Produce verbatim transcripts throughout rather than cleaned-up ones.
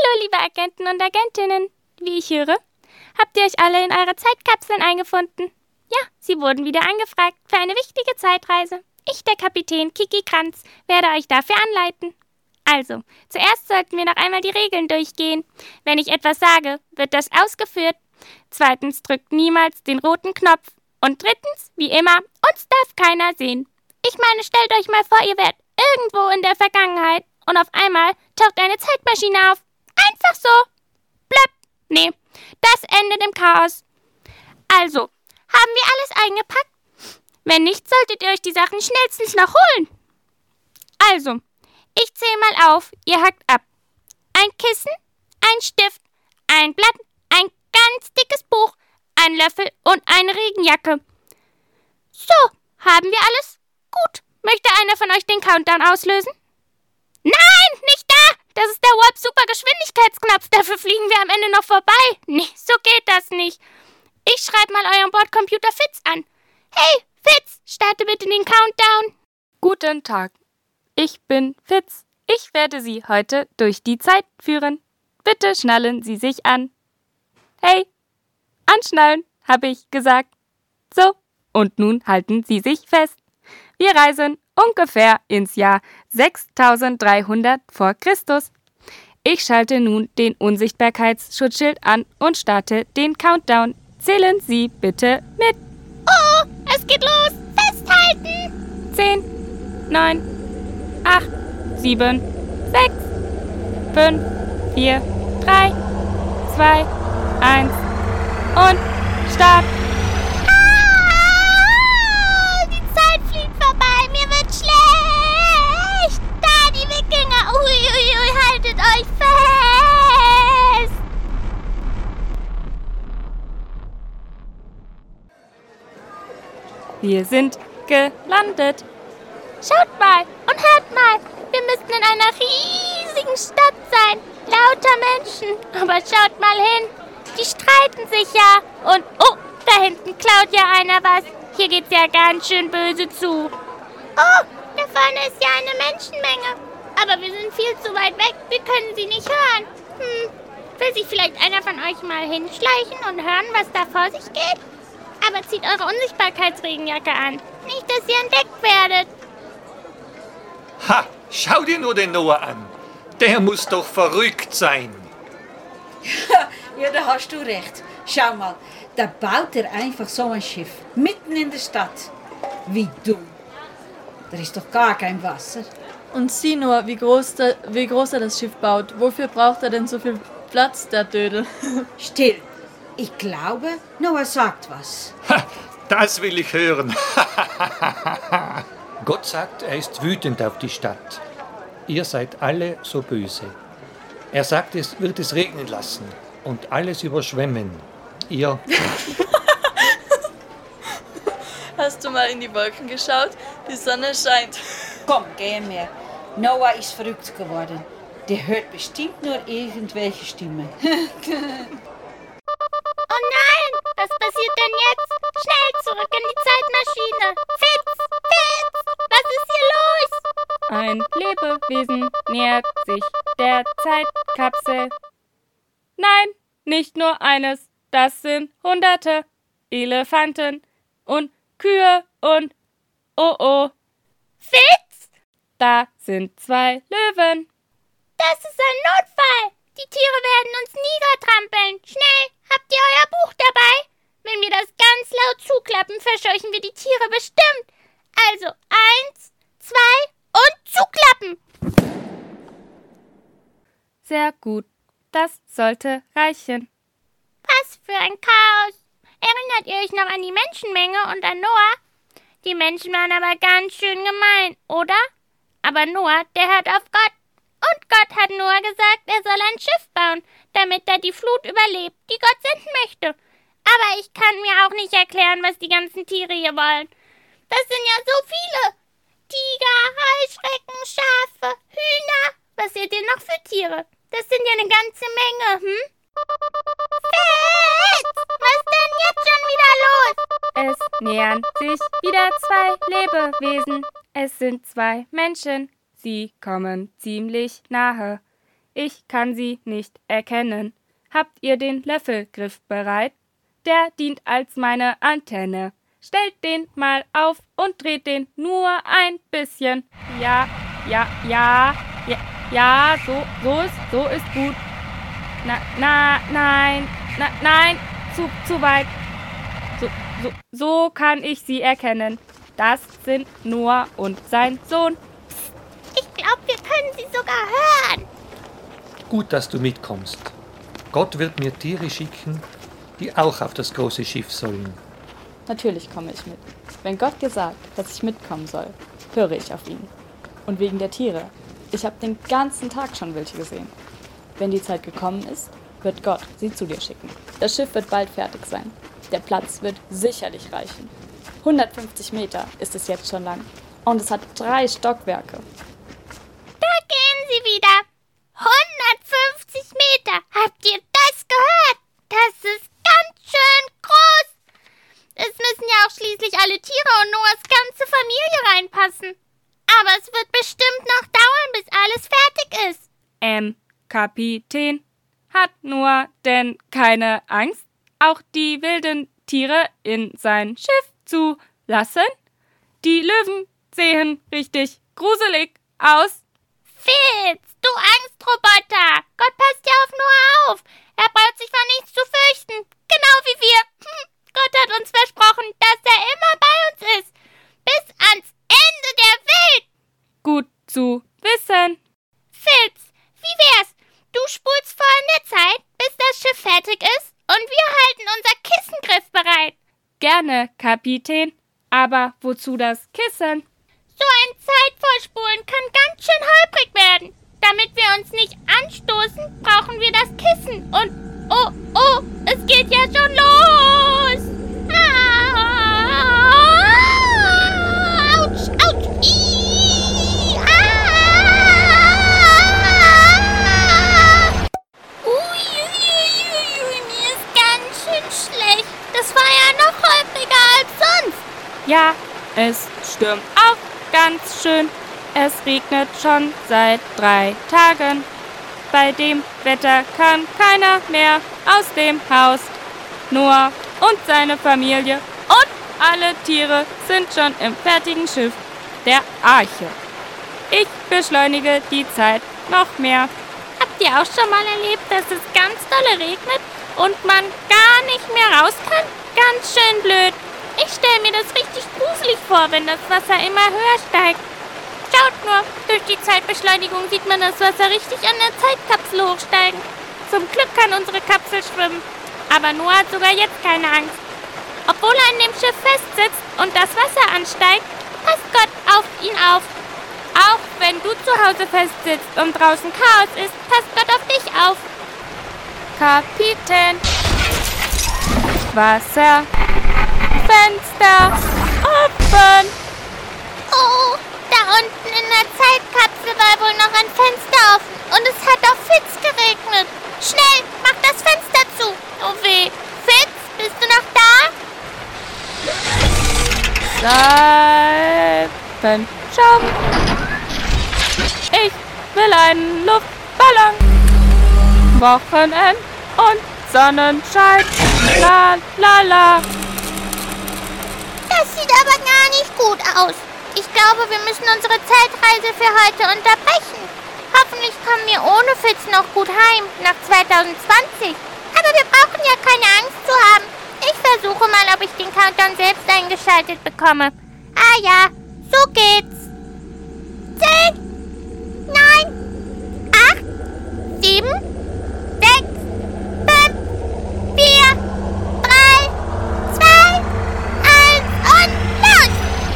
Hallo, liebe Agenten und Agentinnen. Wie ich höre, habt ihr euch alle in eure Zeitkapseln eingefunden? Ja, sie wurden wieder angefragt für eine wichtige Zeitreise. Ich, der Kapitän Kiki Kranz, werde euch dafür anleiten. Also, zuerst sollten wir noch einmal die Regeln durchgehen. Wenn ich etwas sage, wird das ausgeführt. Zweitens, drückt niemals den roten Knopf. Und drittens, wie immer, uns darf keiner sehen. Ich meine, stellt euch mal vor, ihr wärt irgendwo in der Vergangenheit und auf einmal taucht eine Zeitmaschine auf. Einfach so. Blöpp. Nee, das endet im Chaos. Also, haben wir alles eingepackt? Wenn nicht, solltet ihr euch die Sachen schnellstens noch holen. Also, ich zähle mal auf, ihr hackt ab. Ein Kissen, ein Stift, ein Blatt, ein ganz dickes Buch, ein Löffel und eine Regenjacke. So, haben wir alles? Gut. Möchte einer von euch den Countdown auslösen? Nein, nicht da! Das ist der Warp-Super-Geschwindigkeitsknopf. Dafür fliegen wir am Ende noch vorbei. Nee, so geht das nicht. Ich schreibe mal euren Bordcomputer Fitz an. Hey, Fitz, starte bitte den Countdown. Guten Tag. Ich bin Fitz. Ich werde Sie heute durch die Zeit führen. Bitte schnallen Sie sich an. Hey, anschnallen, habe ich gesagt. So, und nun halten Sie sich fest. Wir reisen ungefähr ins Jahr sechstausenddreihundert vor Christus. Ich schalte nun den Unsichtbarkeitsschutzschild an und starte den Countdown. Zählen Sie bitte mit. Oh, es geht los. Festhalten. Zehn, neun, acht, sieben, sechs, fünf, vier, drei, zwei, eins und Start. Ah, die Zeit fliegt vorbei. Mir wird schlecht. Da, die Wikinger. Ui, ui, ui, haltet euch fest. Wir sind gelandet. Schaut mal und hört mal. Wir müssten in einer riesigen Stadt sein. Lauter Menschen. Aber schaut mal hin. Die streiten sich ja. Und, oh, da hinten klaut ja einer was. Hier geht's ja ganz schön böse zu. Oh, da vorne ist ja eine Menschenmenge. Aber wir sind viel zu weit weg. Wir können sie nicht hören. Hm, will sich vielleicht einer von euch mal hinschleichen und hören, was da vor sich geht? Aber zieht eure Unsichtbarkeitsregenjacke an. Nicht, dass ihr entdeckt werdet. Ha, schau dir nur den Noah an. Der muss doch verrückt sein. Ja, da hast du recht. Schau mal, da baut er einfach so ein Schiff, mitten in der Stadt. Wie dumm. Da ist doch gar kein Wasser. Und sieh nur, wie groß, der, wie groß er das Schiff baut. Wofür braucht er denn so viel Platz, der Dödel? Still. Ich glaube, Noah sagt was. Ha, das will ich hören. Gott sagt, er ist wütend auf die Stadt. Ihr seid alle so böse. Er sagt, es wird es regnen lassen und alles überschwemmen. Ihr... Hast du mal in die Wolken geschaut? Die Sonne scheint. Komm, geh mir. Noah ist verrückt geworden. Der hört bestimmt nur irgendwelche Stimmen. Oh nein, was passiert denn jetzt? Schnell zurück in die Zeitmaschine. Fitz, Fitz, was ist hier los? Ein Lebewesen nähert sich der Zeitkapsel. Nein, nicht nur eines, das sind Hunderte. Elefanten und Kühe und oh oh. Fitz, Da sind zwei Löwen. das ist ein Notfall. Die Tiere werden uns niedertrampeln. Schnell, habt ihr euer Buch dabei? Wenn wir das ganz laut zuklappen, verscheuchen wir die Tiere bestimmt. Also eins, zwei und zuklappen. Sehr gut, das sollte reichen. Was für ein Chaos. Erinnert ihr euch noch an die Menschenmenge und an Noah? Die Menschen waren aber ganz schön gemein, oder? Aber Noah, der hört auf Gott. Und Gott hat Noah gesagt, er soll ein Schiff bauen, damit er die Flut überlebt, die Gott senden möchte. Aber ich kann mir auch nicht erklären, was die ganzen Tiere hier wollen. Das sind ja so viele. Tiger, Heuschrecken, Schafe, Hühner. Was seht ihr noch für Tiere? Das sind ja eine ganze Menge, hm? Fitz, was denn jetzt schon wieder los? Es nähern sich wieder zwei Lebewesen. Es sind zwei Menschen. Sie kommen ziemlich nahe. ich kann sie nicht erkennen. Habt ihr den Löffelgriff bereit? Der dient als meine Antenne. Stellt den mal auf und dreht den nur ein bisschen. Ja, ja, ja, ja, ja, so, so ist, so ist gut. Na, na, nein, na, nein, zu, zu weit. So, so, so kann ich sie erkennen. Das sind Noah und sein Sohn. Ich glaube, wir können sie sogar hören. Gut, dass du mitkommst. Gott wird mir Tiere schicken, die auch auf das große Schiff sollen. Natürlich komme ich mit. Wenn Gott gesagt, dass ich mitkommen soll, höre ich auf ihn. Und wegen der Tiere. Ich habe den ganzen Tag schon welche gesehen. Wenn die Zeit gekommen ist, wird Gott sie zu dir schicken. Das Schiff wird bald fertig sein. Der Platz wird sicherlich reichen. hundertfünfzig Meter ist es jetzt schon lang. Und es hat drei Stockwerke. Da gehen sie wieder. hundertfünfzig Meter. Habt ihr das gehört? Das ist ganz schön groß. Es müssen ja auch schließlich alle Tiere und Noahs ganze Familie reinpassen. Aber es wird bestimmt noch dauern, bis alles fertig ist. Ähm, Kapitän, hat Noah denn keine Angst, auch die wilden Tiere in sein Schiff zu lassen? Die Löwen sehen richtig gruselig aus. Fitz, du Angstroboter. Gott passt ja auf Noah auf. Er braucht sich vor nichts zu fürchten. Genau wie wir. Hm, Gott hat uns versprochen, dass er immer bei uns ist. Bis ans Ende der Welt. Gut zu wissen. Fitz, wie wär's? Du spulst vor in der Zeit, bis das Schiff fertig ist und wir halten unser Kissengriff bereit. Gerne, Kapitän. Aber wozu das Kissen? So ein Zeitvorspulen kann ganz schön holprig werden. Damit wir uns nicht anstoßen, brauchen wir das Kissen. Und oh, oh, es geht ja schon los. Ah, autsch, autsch, ii, ah. Ui, ui, ui, ui, mir ist ganz schön schlecht. Das war ja noch holpriger als sonst. Ja, es stürmt auch ganz schön. Es regnet schon seit drei Tagen. Bei dem Wetter kann keiner mehr aus dem Haus. Noah und seine Familie und alle Tiere sind schon im fertigen Schiff, der Arche. Ich beschleunige die Zeit noch mehr. Habt ihr auch schon mal erlebt, dass es ganz dolle regnet und man gar nicht mehr raus kann? Ganz schön blöd. Ich stelle mir das richtig gruselig vor, wenn das Wasser immer höher steigt. Schaut nur, durch die Zeitbeschleunigung sieht man das Wasser richtig an der Zeitkapsel hochsteigen. Zum Glück kann unsere Kapsel schwimmen. Aber Noah hat sogar jetzt keine Angst. Obwohl er in dem Schiff festsitzt und das Wasser ansteigt, passt Gott auf ihn auf. Auch wenn du zu Hause festsitzt und draußen Chaos ist, passt Gott auf dich auf. Kapitän, Wasser, Fenster, offen. Oh, da unten in der Zeitkapsel war wohl noch ein Fenster offen und es hat auf Fitz geregnet. Schnell, mach das Fenster zu. Oh weh. Fitz, bist du noch da? Seifenschirm. Ich will einen Luftballon. Wochenend und Sonnenschein. La la la. Das sieht aber gar nicht gut aus. Ich glaube, wir müssen unsere Zeitreise für heute unterbrechen. Hoffentlich kommen wir ohne Fitz noch gut heim, nach zwanzig zwanzig. Aber wir brauchen ja keine Angst zu haben. Ich versuche mal, ob ich den Countdown selbst eingeschaltet bekomme. Ah ja, so geht's. Zehn, neun, acht, sieben, sechs, fünf, vier, drei, zwei, eins und los!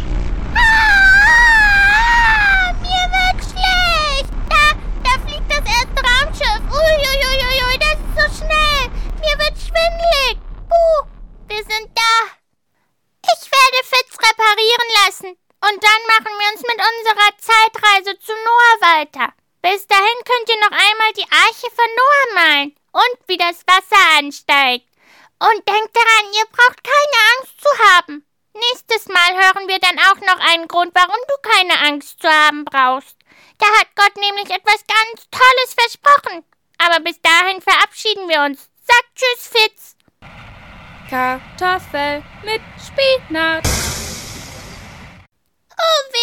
Ah, mir wird schlecht. Da, da fliegt das erste Raumschiff. Uiuiuiui, das ist so schnell. Mir wird schwindelig. Puh, wir sind da. Ich werde Fitz reparieren lassen. Und dann machen wir uns mit unserer Zeitreise zu Noah weiter. Bis dahin könnt ihr noch einmal die Arche von Noah malen. Und wie das Wasser ansteigt. Und denkt daran, ihr braucht keine Angst zu haben. Nächstes Mal hören wir dann auch noch einen Grund, warum du keine Angst zu haben brauchst. Da hat Gott nämlich etwas ganz Tolles versprochen. Aber bis dahin verabschieden wir uns. Sag tschüss, Fitz. Kartoffel mit Spinat. Oh,